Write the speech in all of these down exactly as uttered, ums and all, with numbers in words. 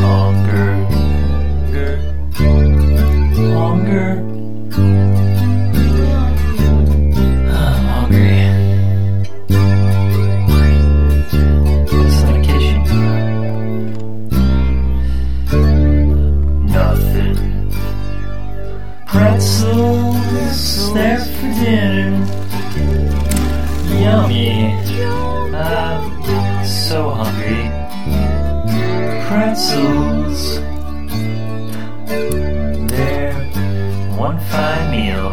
Hunger, hunger, hunger. I'm hungry. What's medication? Nothing. Pretzels there for dinner. Yummy. I'm so hungry. Pretzels. They're one fine meal.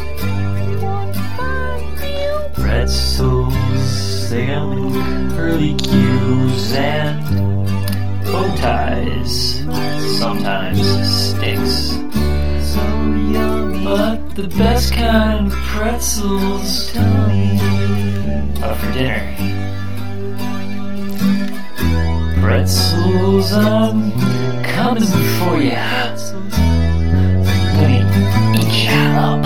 Pretzels, they come in curly cues and bow ties. Sometimes sticks. So yummy. But the best kind of pretzels, tell me, are for dinner. Pretzels, I'm coming for ya. Gonna eat ya up.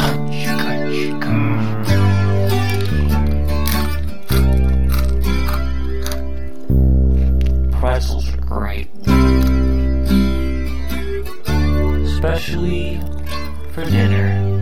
Pretzels are great. Especially for dinner.